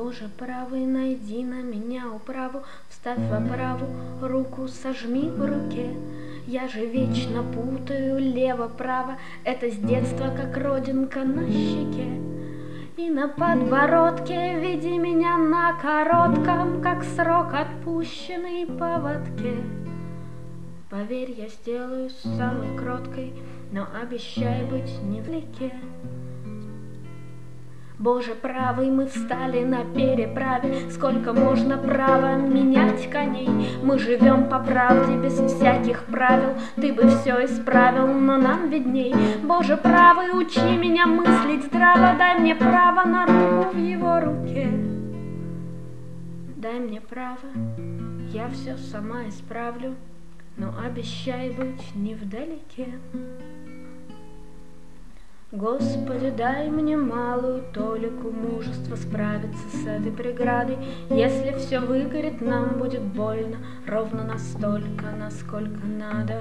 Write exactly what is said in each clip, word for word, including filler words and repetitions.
Боже правый, найди на меня управу, вставь в оправу, руку сожми в руке. Я же вечно путаю лево-право, это с детства как родинка на щеке. И на подбородке веди меня на коротком, как срок отпущенный поводке. Поверь, я сделаюсь самой кроткой, но обещай быть невдалеке. Боже правый, мы встали на переправе, сколько можно права менять коней. Мы живем по правде, без всяких правил, ты бы все исправил, но нам видней. Боже правый, учи меня мыслить здраво, дай мне право на руку в его руке. Дай мне право, я все сама исправлю, но обещай быть невдалеке. Господи, дай мне малую толику мужества справиться с этой преградой. Если все выгорит, нам будет больно ровно настолько, насколько надо.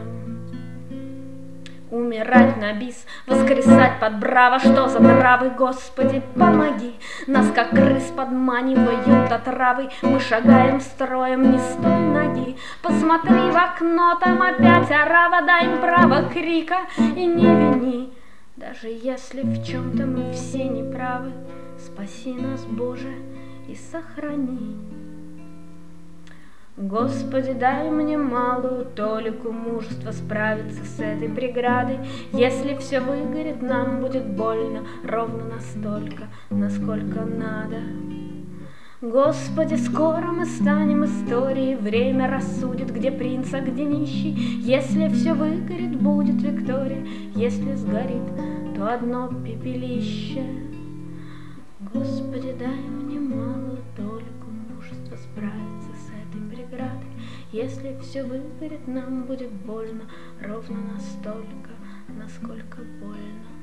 Умирать на бис, воскресать под браво, что за нравы, Господи, помоги. Нас, как крыс, подманивают отравой, мы шагаем строем не с той ноги. Посмотри в окно, там опять орава, дай им право крика и не вини. Даже если в чем-то мы все неправы, спаси нас, Боже, и сохрани. Господи, дай мне малую толику мужества справиться с этой преградой. Если все выгорит, нам будет больно ровно настолько, насколько надо. Господи, скоро мы станем историей, время рассудит, где принц, а где нищий. Если все выгорит, будет Виктория, если сгорит, то одно пепелище. Господи, дай мне малую толику мужества справиться с этой преградой. Если все выгорит, нам будет больно ровно настолько, насколько больно.